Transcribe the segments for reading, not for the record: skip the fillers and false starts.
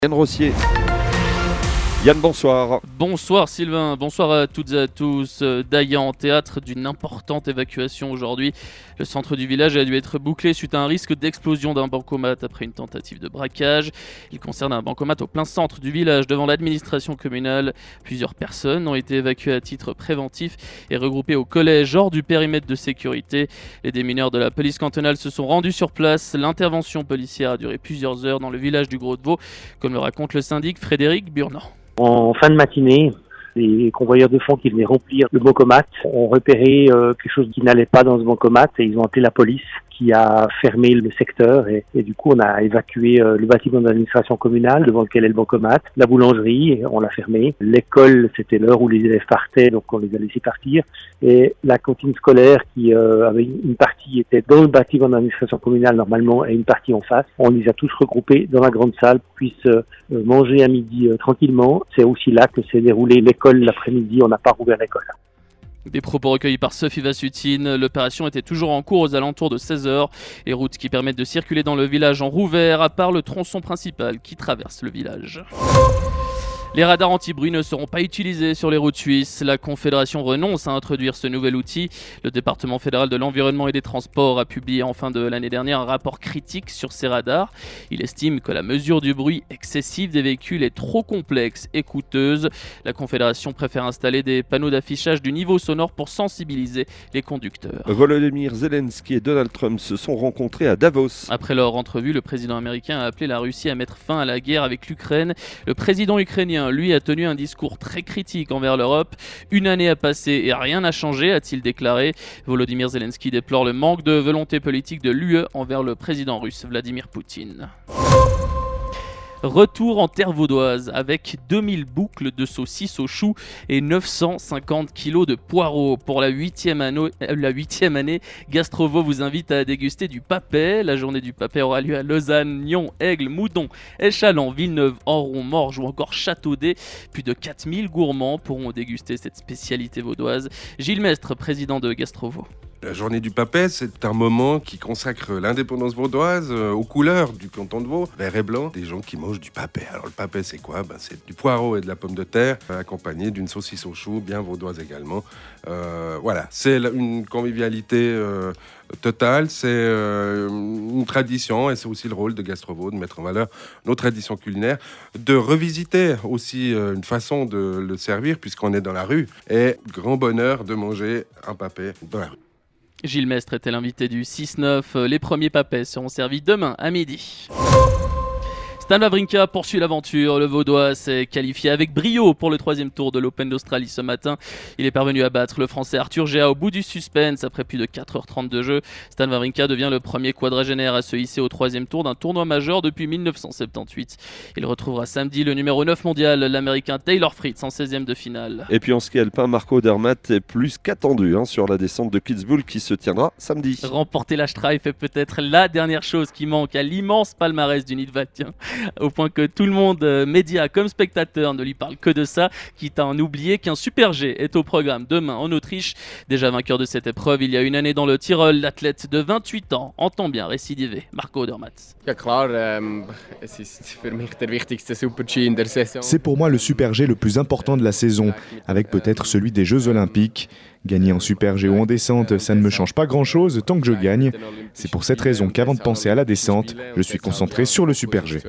Yann Rossier. Yann, bonsoir. Bonsoir Sylvain, bonsoir à toutes et à tous. Daïa en théâtre d'une importante évacuation aujourd'hui. Le centre du village a dû être bouclé suite à un risque d'explosion d'un bancomat après une tentative de braquage. Il concerne un bancomat au plein centre du village devant l'administration communale. Plusieurs personnes ont été évacuées à titre préventif et regroupées au collège hors du périmètre de sécurité. Les démineurs de la police cantonale se sont rendus sur place. L'intervention policière a duré plusieurs heures dans le village du Gros-de-Vaud, comme le raconte le syndic Frédéric Burnand. En fin de matinée, les convoyeurs de fonds qui venaient remplir le bancomat ont repéré quelque chose qui n'allait pas dans ce bancomat et ils ont appelé la police qui a fermé le secteur et du coup on a évacué le bâtiment de l'administration communale devant lequel est le bancomat, la boulangerie, on l'a fermé, l'école c'était l'heure où les élèves partaient donc on les a laissés partir et la cantine scolaire qui avait une partie était dans le bâtiment de l'administration communale normalement et une partie en face, on les a tous regroupés dans la grande salle pour qu'ils puissent manger à midi tranquillement. C'est aussi là que s'est déroulée l'école l'après-midi, on n'a pas rouvert l'école. Des propos recueillis par Sophie Vassutine. L'opération était toujours en cours aux alentours de 16h. Les routes qui permettent de circuler dans le village ont rouvert, à part le tronçon principal qui traverse le village. Les radars anti-bruit ne seront pas utilisés sur les routes suisses. La Confédération renonce à introduire ce nouvel outil. Le département fédéral de l'environnement et des transports a publié en fin de l'année dernière un rapport critique sur ces radars. Il estime que la mesure du bruit excessif des véhicules est trop complexe et coûteuse. La Confédération préfère installer des panneaux d'affichage du niveau sonore pour sensibiliser les conducteurs. Volodymyr Zelensky et Donald Trump se sont rencontrés à Davos. Après leur entrevue, le président américain a appelé la Russie à mettre fin à la guerre avec l'Ukraine. Le président ukrainien, lui, a tenu un discours très critique envers l'Europe. Une année a passé et rien n'a changé, a-t-il déclaré. Volodymyr Zelensky déplore le manque de volonté politique de l'UE envers le président russe Vladimir Poutine. Retour en terre vaudoise avec 2000 boucles de saucisses au chou et 950 kg de poireaux. Pour la 8e année, Gastrovo vous invite à déguster du papet. La journée du papet aura lieu à Lausanne, Nyon, Aigle, Moudon, Échallens, Villeneuve, Oron, Morges ou encore Châteaudet. Plus de 4000 gourmands pourront déguster cette spécialité vaudoise. Gilles Mestre, président de Gastrovo. La journée du papet, c'est un moment qui consacre l'indépendance vaudoise aux couleurs du canton de Vaud, vert et blanc, des gens qui mangent du papet. Alors le papet, c'est quoi ? C'est du poireau et de la pomme de terre, accompagné d'une saucisse au chou, bien vaudoise également. Voilà, c'est une convivialité totale, c'est une tradition et c'est aussi le rôle de Gastrovo de mettre en valeur nos traditions culinaires, de revisiter aussi une façon de le servir puisqu'on est dans la rue et grand bonheur de manger un papet dans la rue. Gilles Mestre était l'invité du 6-9. Les premiers papets seront servis demain à midi. Stan Wawrinka poursuit l'aventure. Le Vaudois s'est qualifié avec brio pour le 3e tour de l'Open d'Australie ce matin. Il est parvenu à battre le Français Arthur Géa au bout du suspense après plus de 4h30 de jeu. Stan Wawrinka devient le premier quadragénaire à se hisser au 3e tour d'un tournoi majeur depuis 1978. Il retrouvera samedi le numéro 9 mondial, l'Américain Taylor Fritz en 16e de finale. Et puis en ski alpin, Marco Odermatt est plus qu'attendu sur la descente de Kitzbühel qui se tiendra samedi. Remporter la Streif est peut-être la dernière chose qui manque à l'immense palmarès du Nidwaldien. Au point que tout le monde, médias comme spectateurs, ne lui parle que de ça, quitte à en oublier qu'un Super G est au programme demain en Autriche. Déjà vainqueur de cette épreuve il y a une année dans le Tyrol, l'athlète de 28 ans entend bien récidiver. Marco Odermatt. C'est pour moi le Super G le plus important de la saison, avec peut-être celui des Jeux Olympiques. Gagner en Super G ou en descente, ça ne me change pas grand-chose tant que je gagne. C'est pour cette raison qu'avant de penser à la descente, je suis concentré sur le Super G.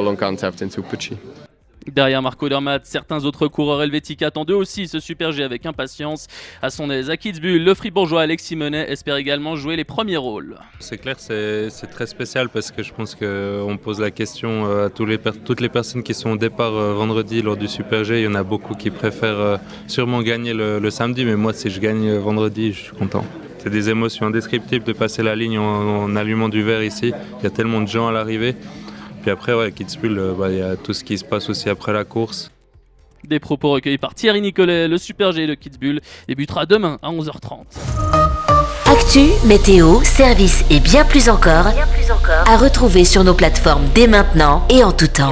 Derrière Marco Odermatt, certains autres coureurs helvétiques attendent eux aussi ce Super G avec impatience. À son aise à Kitzbühel, le fribourgeois Alexis Monet espère également jouer les premiers rôles. C'est clair, c'est très spécial parce que je pense qu'on pose la question à toutes les personnes qui sont au départ vendredi lors du Super G. Il y en a beaucoup qui préfèrent sûrement gagner le samedi, mais moi si je gagne vendredi, je suis content. C'est des émotions indescriptibles de passer la ligne en allumant du verre ici. Il y a tellement de gens à l'arrivée. Puis après, Kitzbühel, il y a tout ce qui se passe aussi après la course. Des propos recueillis par Thierry Nicolet. Le Super G de Kitzbühel débutera demain à 11h30. Actu, météo, services et bien plus encore à retrouver sur nos plateformes dès maintenant et en tout temps.